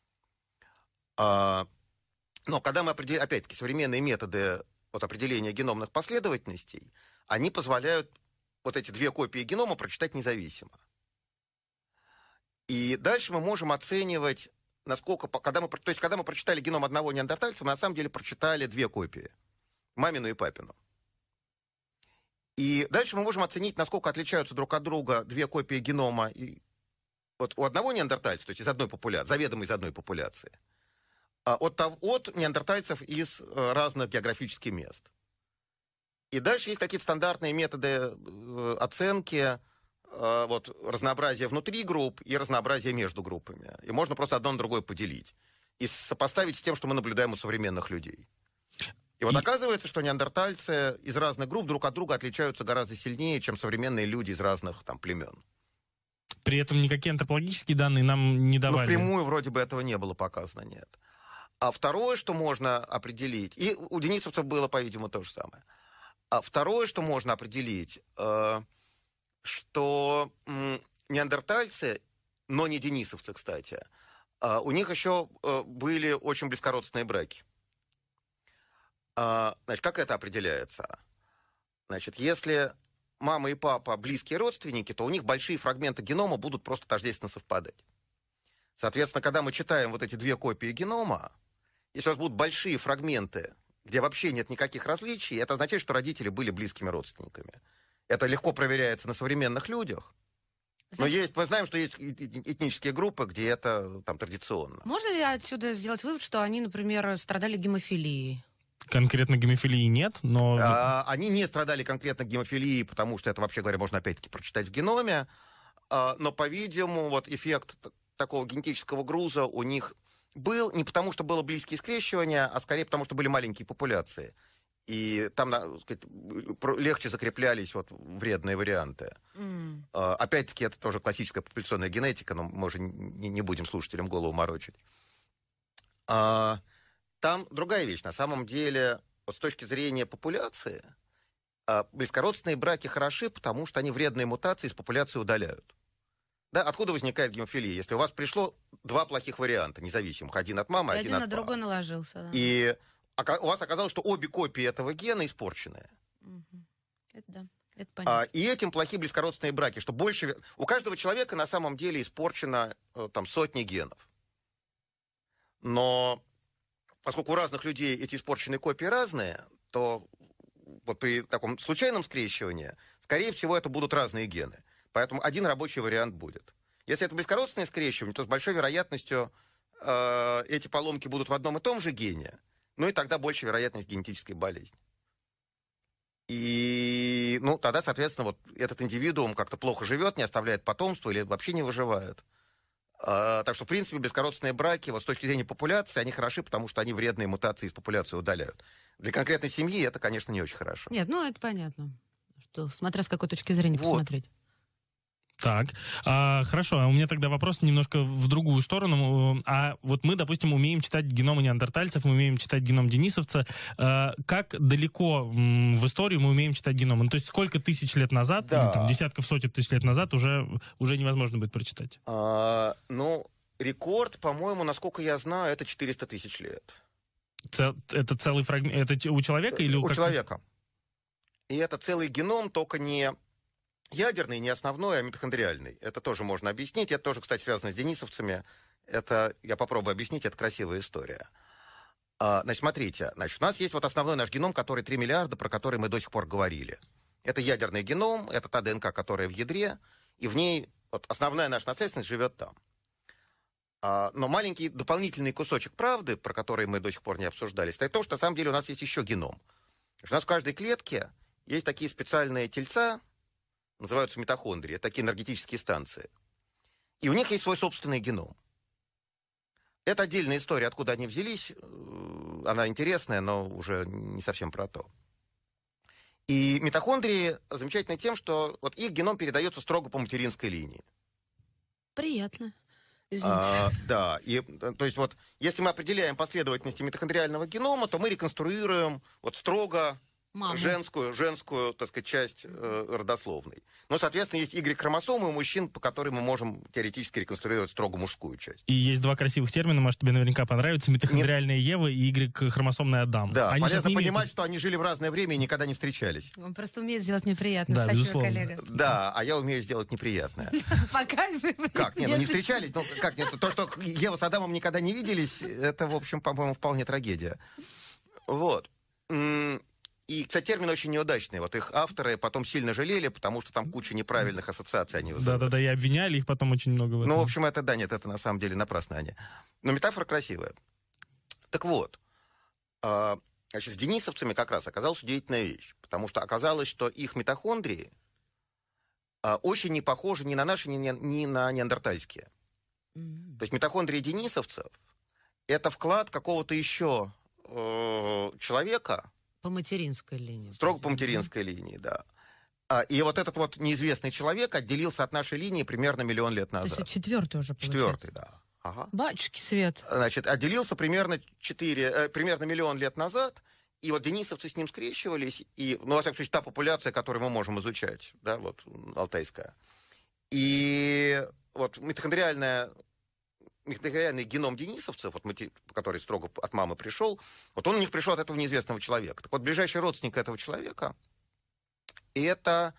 А, но когда мы определяем, опять-таки, современные методы вот, определения геномных последовательностей, они позволяют вот эти две копии генома прочитать независимо. И дальше мы можем оценивать, насколько... Когда мы, то есть, когда мы прочитали геном одного неандертальца, мы на самом деле прочитали две копии. Мамину и папину. И дальше мы можем оценить, насколько отличаются друг от друга две копии генома и, вот, у одного неандертальца, то есть из одной популяции, заведомо из одной популяции, От, от неандертальцев из разных географических мест. И дальше есть какие-то стандартные методы оценки вот, разнообразия внутри групп и разнообразия между группами. И можно просто одно на другое поделить. И сопоставить с тем, что мы наблюдаем у современных людей. И вот и... оказывается, что неандертальцы из разных групп друг от друга отличаются гораздо сильнее, чем современные люди из разных там, племен. При этом никакие антропологические данные нам не давали. Ну, впрямую вроде бы этого не было показано, нет. А второе, что можно определить, и у денисовцев было, по-видимому, то же самое. А второе, что можно определить, э, что э, неандертальцы, но не денисовцы, кстати, э, у них еще э, были очень близкородственные браки. Э, значит, как это определяется? Значит, если мама и папа близкие родственники, то у них большие фрагменты генома будут просто тождественно совпадать. Соответственно, когда мы читаем вот эти две копии генома, если у вас будут большие фрагменты, где вообще нет никаких различий, это означает, что родители были близкими родственниками. Это легко проверяется на современных людях. Но есть, мы знаем, что есть этнические группы, где это там традиционно. Можно ли отсюда сделать вывод, что они, например, страдали гемофилией? Конкретно гемофилии нет, но... А, они не страдали конкретно гемофилией, потому что это, вообще говоря, можно опять-таки прочитать в геноме. А, но, по-видимому, вот эффект такого генетического груза у них был не потому, что было близкие скрещивания, а скорее потому, что были маленькие популяции. И там, так сказать, легче закреплялись вот вредные варианты. Mm. А, опять-таки, это тоже классическая популяционная генетика, но мы уже не, не будем слушателям голову морочить. А, там другая вещь. На самом деле, вот с точки зрения популяции, а, близкородственные браки хороши, потому что они вредные мутации из популяции удаляют. Да, откуда возникает гемофилия? Если у вас пришло два плохих варианта, независимых, один от мамы, и один, один от на другой папы. наложился. Да. И у вас оказалось, что обе копии этого гена испорченные. Угу. Это да, это понятно. А, и этим плохие близкородственные браки, что больше... У каждого человека на самом деле испорчено там сотни генов. Но поскольку у разных людей эти испорченные копии разные, то вот при таком случайном скрещивании, скорее всего, это будут разные гены. Поэтому один рабочий вариант будет. Если это близкородственное скрещивание, то с большой вероятностью э, эти поломки будут в одном и том же гене, ну и тогда больше вероятность генетической болезни. И, ну, тогда, соответственно, вот этот индивидуум как-то плохо живет, не оставляет потомство или вообще не выживает. А, так что, в принципе, близкородственные браки, вот с точки зрения популяции, они хороши, потому что они вредные мутации из популяции удаляют. Для конкретной семьи это, конечно, не очень хорошо. Нет, ну, это понятно. Что, смотря с какой точки зрения вот посмотреть. Так, а, хорошо, а у меня тогда вопрос немножко в другую сторону. А вот мы, допустим, умеем читать геномы неандертальцев, мы умеем читать геном денисовца. А, как далеко м, в историю мы умеем читать геномы? Ну, то есть сколько тысяч лет назад, да. или там, десятков, сотен тысяч лет назад уже, уже невозможно будет прочитать? А, ну, рекорд, по-моему, насколько я знаю, это четыреста тысяч лет. Цел, это целый фрагмент? Это у человека или у... У как... человека. И это целый геном, только не... ядерный, не основной, а митохондриальный. Это тоже можно объяснить. Это тоже, кстати, связано с денисовцами. Это, я попробую объяснить, это красивая история. А, значит, смотрите. Значит, у нас есть вот основной наш геном, который три миллиарда, про который мы до сих пор говорили. Это ядерный геном, это та ДНК, которая в ядре, и в ней вот, основная наша наследственность живет там. А, но маленький дополнительный кусочек правды, про который мы до сих пор не обсуждали, стоит в том, что на самом деле у нас есть еще геном. Значит, у нас в каждой клетке есть такие специальные тельца, называются митохондрии, это такие энергетические станции. И у них есть свой собственный геном. Это отдельная история, откуда они взялись. Она интересная, но уже не совсем про то. И митохондрии замечательны тем, что вот их геном передается строго по материнской линии. Приятно. Извините. А, да, и, то есть вот, если мы определяем последовательности митохондриального генома, то мы реконструируем вот строго Маму. женскую, женскую, так сказать, часть э, родословной. Но, соответственно, есть Y-хромосомы у мужчин, по которым мы можем теоретически реконструировать строго мужскую часть. И есть два красивых термина, может, тебе наверняка понравится. Митохондриальная Ева и Y-хромосомная Адам. Да, они полезно понимать, имеют... что они жили в разное время и никогда не встречались. Он просто умеет сделать мне приятно. Да, Спасибо, безусловно. коллега. Да, а я умею сделать неприятное. Пока Как? Нет, ну не встречались. Ну, как нет? То, что Ева с Адамом никогда не виделись, это, в общем, по-моему, вполне трагедия. Вот. И, кстати, термин очень неудачный. Вот их авторы потом сильно жалели, потому что там куча неправильных ассоциаций они вызывают. Да-да-да, и обвиняли их потом очень много в этом. Ну, в общем, это, да, нет, это на самом деле напрасно они. Но метафора красивая. Так вот, э, значит, с денисовцами как раз оказалась удивительная вещь, потому что оказалось, что их митохондрии э, очень не похожи ни на наши, ни, ни на неандертальские. Mm-hmm. То есть митохондрии денисовцев — это вклад какого-то еще э, человека, по материнской линии. Строго по материнской mm-hmm. линии, да. А, и вот этот вот неизвестный человек отделился от нашей линии примерно миллион лет назад. То есть четвертый уже получается. Четвертый, да. Ага. Батюшки свет. Значит, отделился примерно, четыре, э, примерно миллион лет назад, и вот денисовцы с ним скрещивались, и, ну, во всяком случае, та популяция, которую мы можем изучать, да, вот, алтайская. И вот митохондриальная митохондриальный геном денисовцев, вот, который строго от мамы пришел, вот он у них пришел от этого неизвестного человека. Так вот, ближайший родственник этого человека — это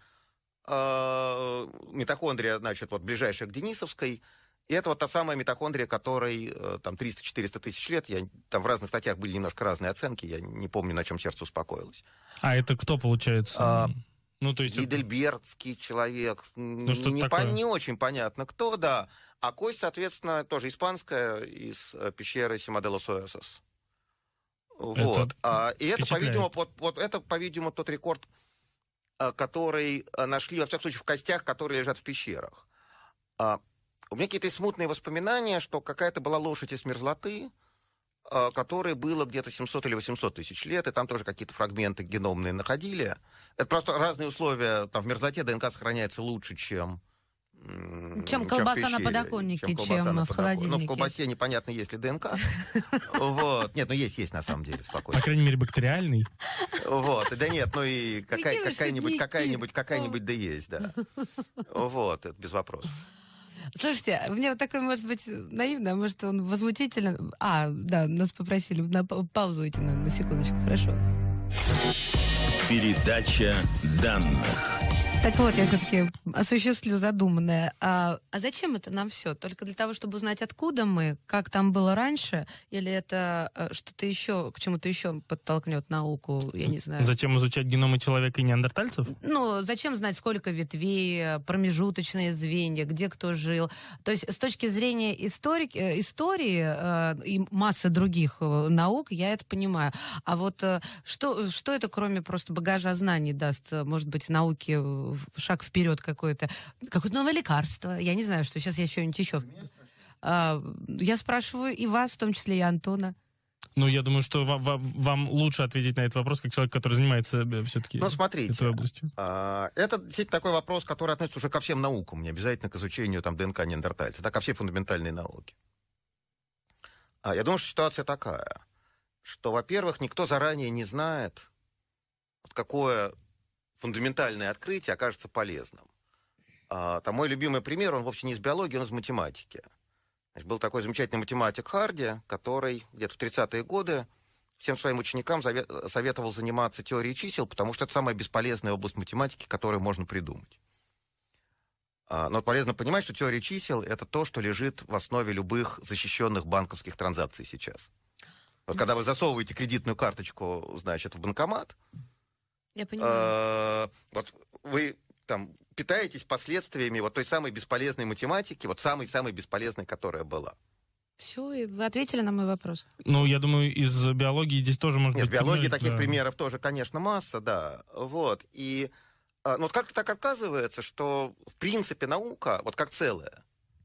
э, митохондрия, значит, вот, ближайшая к денисовской, и это вот та самая митохондрия, которой э, там триста-четыреста тысяч лет, я, там в разных статьях были немножко разные оценки, я не помню, на чем сердце успокоилось. А это кто, получается? А, Ну, то есть гейдельбергский это... человек, ну, что не, такое? по, не очень понятно кто, да. А кость, соответственно, тоже испанская, из пещеры Сима-де-лос-Уэсос. Вот. А, и это, по-видимому, вот, вот это, по-видимому, тот рекорд, который нашли, во всяком случае, в костях, которые лежат в пещерах. А, у меня какие-то смутные воспоминания, что какая-то была лошадь из мерзлоты, которой было где-то семьсот или восемьсот тысяч лет, и там тоже какие-то фрагменты геномные находили. Это просто разные условия. Там в мерзлоте ДНК сохраняется лучше, чем... Чем колбаса чем на подоконнике, чем, чем на в холодильнике. Ну, в колбасе непонятно, есть ли ДНК. Вот. Нет, ну есть, есть на самом деле, спокойно. По крайней мере, бактериальный. Вот. Да нет, ну и какая-нибудь, какая-нибудь, какая-нибудь да есть, да. Вот, это без вопросов. Слушайте, мне вот такой, может быть, наивно, а может, он возмутительно... А, да, нас попросили на паузу уйти на, на секундочку, хорошо. Передача данных. Так вот, я все-таки осуществлю задуманное. А, а зачем это нам все? Только для того, чтобы узнать, откуда мы, как там было раньше, или это что-то еще, к чему-то еще подтолкнет науку, я не знаю. Зачем изучать геномы человека и неандертальцев? Ну, зачем знать, сколько ветвей, промежуточные звенья, где кто жил? То есть с точки зрения историки, истории э, и массы других наук, я это понимаю. А вот э, что, что это, кроме просто багажа знаний, даст, может быть, науке шаг вперед какой-то, какое-то новое лекарство. Я не знаю, что сейчас я что-нибудь еще. А, я спрашиваю и вас, в том числе и Антона. Ну, я думаю, что вам, вам лучше ответить на этот вопрос, как человек, который занимается все-таки ну, смотрите, этой областью. А, это действительно такой вопрос, который относится уже ко всем наукам, не обязательно к изучению там, ДНК неандертальца, да, ко всей фундаментальной науке. А, я думаю, что ситуация такая, что, во-первых, никто заранее не знает, какое фундаментальное открытие окажется полезным. А, там мой любимый пример, он вовсе не из биологии, он из математики. Значит, был такой замечательный математик Харди, который где-то в тридцатые годы всем своим ученикам советовал заниматься теорией чисел, потому что это самая бесполезная область математики, которую можно придумать. А, но полезно понимать, что теория чисел — это то, что лежит в основе любых защищенных банковских транзакций сейчас. Вот когда вы засовываете кредитную карточку, значит, в банкомат, я понимаю. Вот вы там питаетесь последствиями вот той самой бесполезной математики, вот самой-самой бесполезной, которая была. Все, и вы ответили на мой вопрос. Ну, я думаю, из биологии здесь тоже может Нет, быть... в биологии пример, таких да. примеров тоже, конечно, масса, да. Вот. И ну, вот как-то так оказывается, что, в принципе, наука, вот как целая,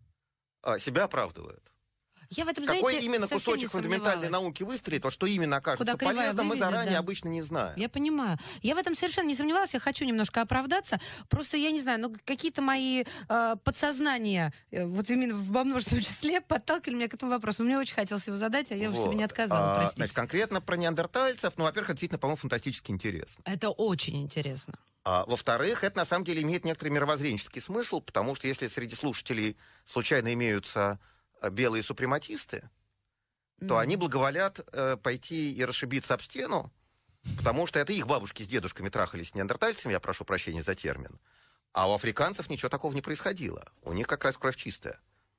себя оправдывает. Я в этом, Какой знаете, именно кусочек не фундаментальной науки выстрелит, вот что именно окажется полезным, мы заранее да. обычно не знаем. Я понимаю. Я в этом совершенно не сомневалась, я хочу немножко оправдаться. Просто, я не знаю, ну, какие-то мои э, подсознания, э, вот именно во множественном числе, подталкивали меня к этому вопросу. Мне очень хотелось его задать, а я вот. себе не отказала, а, простите. Значит, конкретно про неандертальцев, ну, во-первых, это действительно, по-моему, фантастически интересно. Это очень интересно. А, во-вторых, это на самом деле имеет некоторый мировоззренческий смысл, потому что если среди слушателей случайно имеются белые супрематисты, то они благоволят э, пойти и расшибиться об стену, потому что это их бабушки с дедушками трахались с неандертальцами, я прошу прощения за термин, а у африканцев ничего такого не происходило. У них как раз кровь чистая.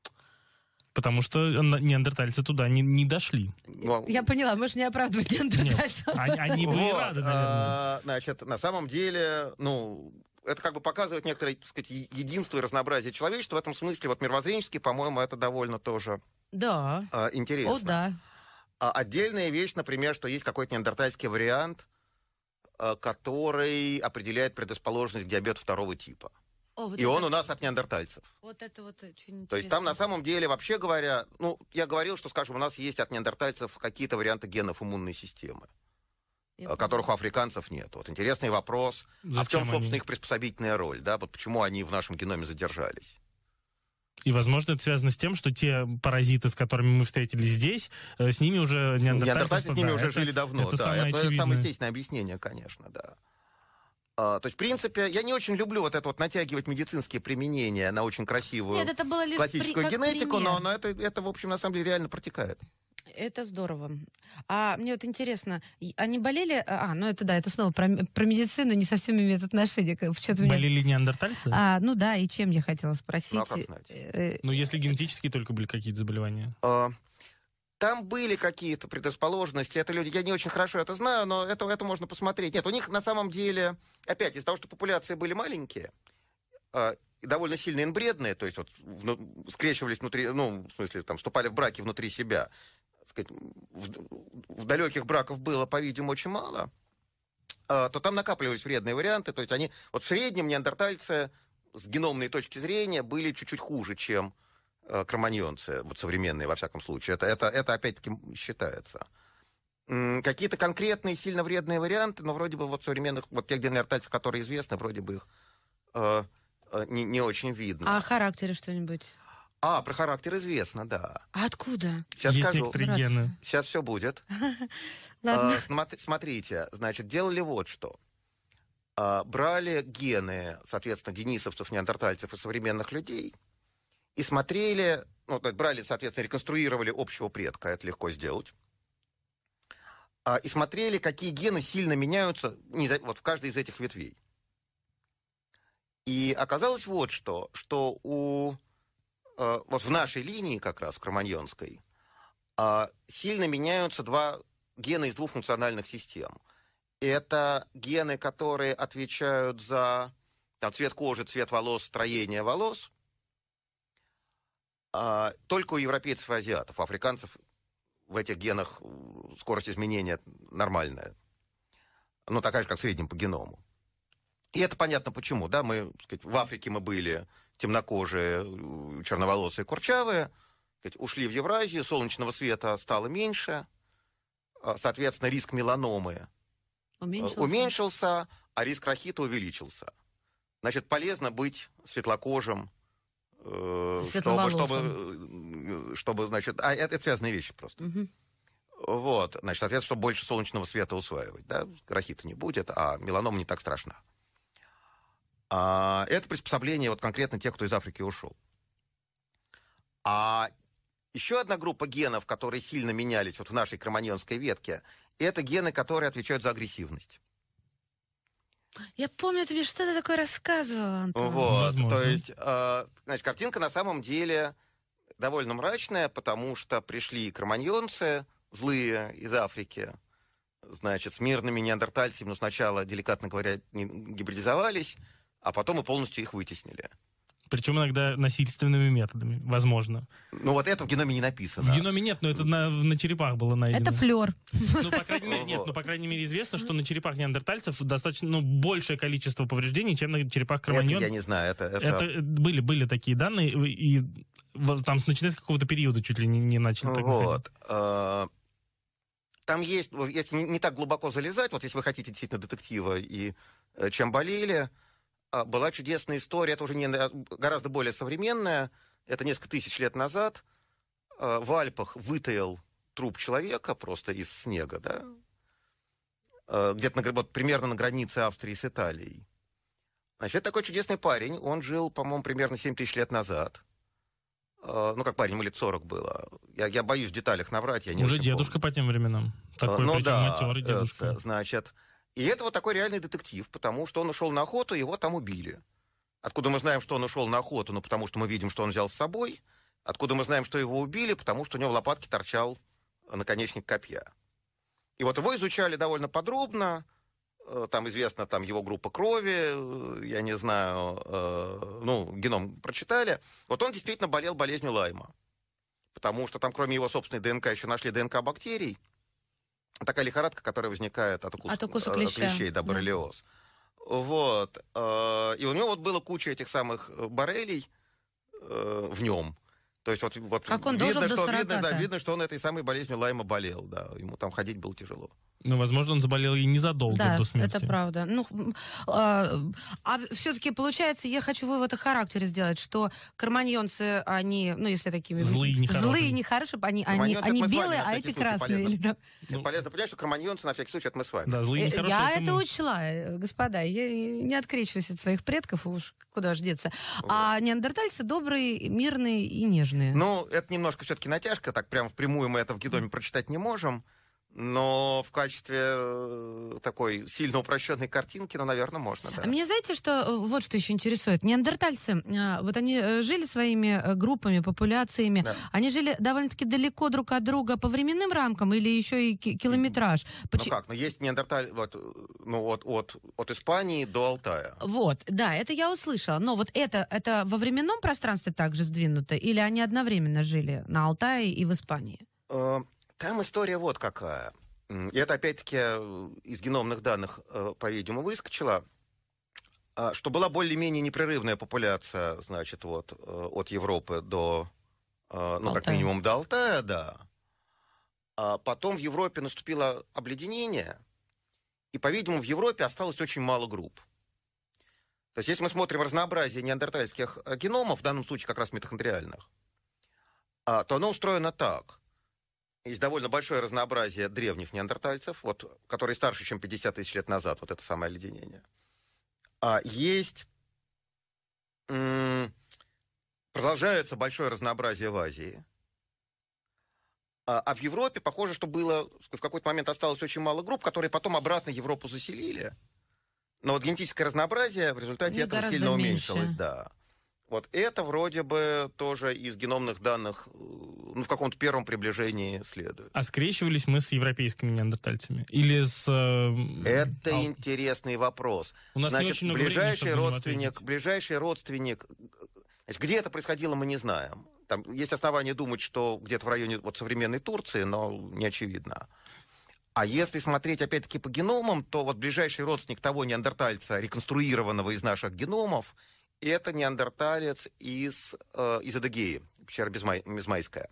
Потому что неандертальцы туда не, не дошли. Но... Я поняла, можешь не оправдывать неандертальцев. Нет, они, они были вот, рады, наверное. А, значит, на самом деле, ну... Это как бы показывает некоторое, так сказать, единство и разнообразие человечества. В этом смысле, вот мировоззренчески, по-моему, это довольно тоже да. э, интересно. О, да. А отдельная вещь, например, что есть какой-то неандертальский вариант, э, который определяет предрасположенность к диабету второго типа. О, вот и он у нас от неандертальцев. Вот это вот очень интересно. То есть там на самом деле, вообще говоря, ну, я говорил, что, скажем, у нас есть от неандертальцев какие-то варианты генов иммунной системы, Я которых у африканцев нет. Вот интересный вопрос. Зачем а в чем, собственно, они? Их приспособительная роль? Да? Вот почему они в нашем геноме задержались? И, возможно, это связано с тем, что те паразиты, с которыми мы встретились здесь, с ними уже неандертальцы... Неандертальцы с ними да, уже это, жили давно. Это, да, самое, это, это самое естественное объяснение, конечно, да. А, то есть, в принципе, я не очень люблю вот это вот натягивать медицинские применения на очень красивую Нет, это было лишь классическую при, генетику, но, но это, это, в общем, на самом деле реально протекает. Это здорово. А мне вот интересно, они болели... А, ну это да, это снова про, про медицину, не совсем имеет отношение. Болели меня... неандертальцы? А, ну да, и чем я хотела спросить? Ну, а как знать? Ну, если генетические только были какие-то заболевания. А, Там были какие-то предрасположенности, это люди, я не очень хорошо это знаю, но это, это можно посмотреть. Нет, у них на самом деле, опять, из-за того, что популяции были маленькие, э, и довольно сильно инбредные, то есть вот вну, скрещивались внутри, ну, в смысле, там, вступали в браки внутри себя, так сказать, в, в далеких браков было, по-видимому, очень мало, э, то там накапливались вредные варианты, то есть они, вот в среднем неандертальцы с геномной точки зрения были чуть-чуть хуже, чем кроманьонцы, вот современные, во всяком случае. Это, это, это опять-таки считается. Какие-то конкретные, сильно вредные варианты, но вроде бы вот современных, вот тех неандертальцев, которые известны, вроде бы их э, э, не, не очень видно. А о характере что-нибудь? А, про характер известно, да. А откуда? Сейчас Есть скажу. некоторые гены. Сейчас все будет. Ладно. Э, смотри- смотрите, значит, делали вот что. Э, брали гены, соответственно, денисовцев, неандертальцев и современных людей, и смотрели, ну, брали, соответственно, реконструировали общего предка, это легко сделать, а, и смотрели, какие гены сильно меняются не за, вот в каждой из этих ветвей. И оказалось вот что, что у, э, вот в нашей линии, как раз в кроманьонской, э, сильно меняются два гена из двух функциональных систем. Это гены, которые отвечают за там, цвет кожи, цвет волос, строение волос, А, только у европейцев и азиатов. У африканцев в этих генах скорость изменения нормальная. Ну, такая же, как в среднем по геному. И это понятно почему. Да? Мы, так сказать, в Африке мы были темнокожие, черноволосые, курчавые. Так сказать, ушли в Евразию, солнечного света стало меньше. Соответственно, риск меланомы Уменьшился. уменьшился, а риск рахита увеличился. Значит, полезно быть светлокожим, чтобы, чтобы, чтобы, значит, а это, это связанные вещи просто. Угу. Вот, значит, соответственно, чтобы больше солнечного света усваивать, да, рахита не будет, а меланома не так страшна. А, это приспособление вот конкретно тех, кто из Африки ушел. А еще одна группа генов, которые сильно менялись вот в нашей кроманьонской ветке, это гены, которые отвечают за агрессивность. Я помню, ты мне что-то такое рассказывал, Антон. Вот, Возможно. то есть, э, значит, картинка на самом деле довольно мрачная, потому что пришли кроманьонцы, злые из Африки, значит, с мирными неандертальцами, но сначала, деликатно говоря, не гибридизовались, а потом и полностью их вытеснили. Причем иногда насильственными методами, возможно. Ну вот это в геноме не написано. В геноме нет, но это на, на черепах было найдено. Это флёр. Ну, по крайней мере, нет, ну, по крайней мере, известно, что на черепах неандертальцев достаточно, ну, большее количество повреждений, чем на черепах Это кроманьон. я не знаю, это... это... Это были, были такие данные, и в- там, начиная с какого-то периода, чуть ли не, не начали так выходить. Вот. э, Там есть, вот, если не, не так глубоко залезать, вот если вы хотите действительно детектива и э, чем болели, э, была чудесная история, это уже не, на- гораздо более современная, это несколько тысяч лет назад, э, в Альпах вытаял труп человека просто из снега, да, э, где-то на, гра- вот, примерно на границе Австрии с Италией. Значит, это такой чудесный парень, он жил, по-моему, примерно семь тысяч лет назад. Э, Ну, как парень, ему лет сорок было. Я, я боюсь в деталях наврать. Я не Уже очень дедушка помню. по тем временам. Такой, Ну причем да, матерый дедушка. это, значит, и это вот такой реальный детектив, потому что он ушел на охоту, его там убили. Откуда мы знаем, что он ушел на охоту? Ну, потому что мы видим, что он взял с собой. Откуда мы знаем, что его убили? Потому что у него в лопатке торчал наконечник копья. И вот его изучали довольно подробно. Э, Там известна там, его группа крови, э, я не знаю, э, ну, геном прочитали. Вот он действительно болел болезнью Лайма. Потому что там, кроме его собственной ДНК, еще нашли ДНК бактерий. Такая лихорадка, которая возникает от укуса, От укуса э, клеща, клещей, да, да. боррелиоз. Вот. э, И у него вот была куча этих самых э, боррелий э, в нем. То есть вот, вот Как он видно, дожил до что, видно, да, сорока-то. видно, что он этой самой болезнью Лайма болел. Да. Ему там ходить было тяжело. Ну, возможно, он заболел и незадолго Да, до смерти. это правда. Ну, м, а, а все-таки получается, я хочу вывод о характере сделать, что кроманьонцы, они, ну, если такими... Злые, нехорошие. Злые, нехорошие, они, они, Кроманьонцы, они это мы с вами, белые, на а всякий эти случай, красные. полезно. Или, да. Это полезно понять, что кроманьонцы, на всякий случай, это мы с вами. Да, злые, Э, нехорошие. Я это это мы. учла, э, господа. Я не открещусь от своих предков, уж куда ж деться. А неандертальцы добрые, мирные и нежные. Ну, это немножко все-таки натяжка, так прям впрямую мы это в гидоме прочитать не можем. Но в качестве э, такой сильно упрощенной картинки, ну, наверное, можно, да. А мне, знаете, что э, вот что еще интересует? Неандертальцы, а, вот они э, жили своими э, группами, популяциями, Да. они жили довольно-таки далеко друг от друга по временным рамкам или еще и ки- километраж? Ну Поч- как, ну есть неандерталь, вот, ну, от, от, от Испании до Алтая. Вот, да, это я услышала. Но вот это, это во временном пространстве также сдвинуто? Или они одновременно жили на Алтае и в Испании? Э, Там история вот какая. М, И это, опять-таки, э, из геномных данных, э, по-видимому, выскочило, а, что была более-менее непрерывная популяция, значит, вот, э, от Европы до, э, ну, как Алтая. минимум, до Алтая, да. А потом в Европе наступило обледенение, и, по-видимому, в Европе осталось очень мало групп. То есть, если мы смотрим разнообразие неандертальских э, геномов, в данном случае как раз митохондриальных, а, то оно устроено так. Есть довольно большое разнообразие древних неандертальцев, вот, которые старше, чем пятьдесят тысяч лет назад, вот это самое оледенение. А есть... м, Продолжается большое разнообразие в Азии. А, а в Европе, похоже, что было... В какой-то момент осталось очень мало групп, которые потом обратно Европу заселили. Но вот генетическое разнообразие в результате Ну, этого гораздо сильно меньше. уменьшилось, да. Вот это вроде бы тоже из геномных данных, э, ну, в каком-то первом приближении следует. А скрещивались мы с европейскими неандертальцами? Или с... э, Это Ал- интересный вопрос. У нас не Значит, очень много времени, ближайший чтобы на него родственник, ответить. ближайший родственник, значит, где это происходило, мы не знаем. Там есть основания думать, что где-то в районе вот, современной Турции, но не очевидно. А если смотреть, опять-таки, по геномам, то вот ближайший родственник того неандертальца, реконструированного из наших геномов, это неандерталец из, э, из Адыгеи, пещера Безмай- Мезмайская.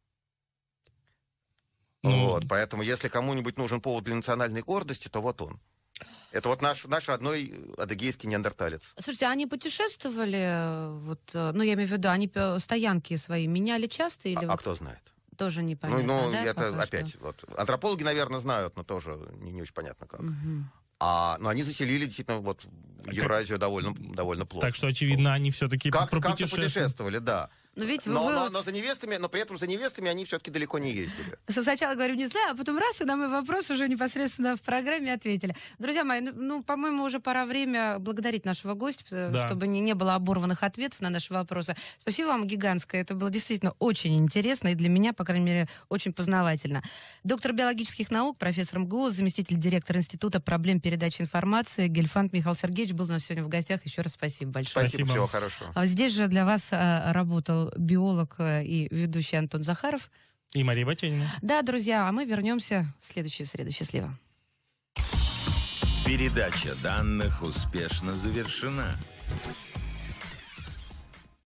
Ну, Вот, поэтому, если кому-нибудь нужен повод для национальной гордости, то вот он. Это вот наш, наш родной адыгейский неандерталец. Слушайте, а они путешествовали, э, вот, э, ну, я имею в виду, они пе- стоянки свои меняли часто или А, а вот кто знает? тоже Ну, непонятно, ну да, это пока опять, что? вот, антропологи, наверное, знают, но тоже не, не очень понятно как. Мгм. А, но они заселили действительно вот Евразию довольно, довольно плотно. так что, очевидно, они все-таки Как, как-то пропутешествовали. путешествовали, да. Ну, видите, вы, Но, вы но, вот но за невестами, но при этом за невестами они все-таки далеко не ездили. сначала говорю, не знаю, а потом раз, и на мой вопрос уже непосредственно в программе ответили. Друзья мои, ну, ну, по-моему, уже пора время благодарить нашего гостя, э, Да. чтобы не, не было оборванных ответов на наши вопросы. Спасибо вам гигантское. Это было действительно очень интересно и для меня, по крайней мере, очень познавательно. Доктор биологических наук, профессор МГУ, заместитель директора Института проблем передачи информации Гельфанд Михаил Сергеевич был у нас сегодня в гостях. Еще раз спасибо большое. Спасибо, Спасибо. всего хорошего. А здесь же для вас а, работал биолог а, и ведущий Антон Захаров. И Мария Баченина. Да, друзья, а мы вернемся в следующую среду. Счастливо. Передача данных успешно завершена.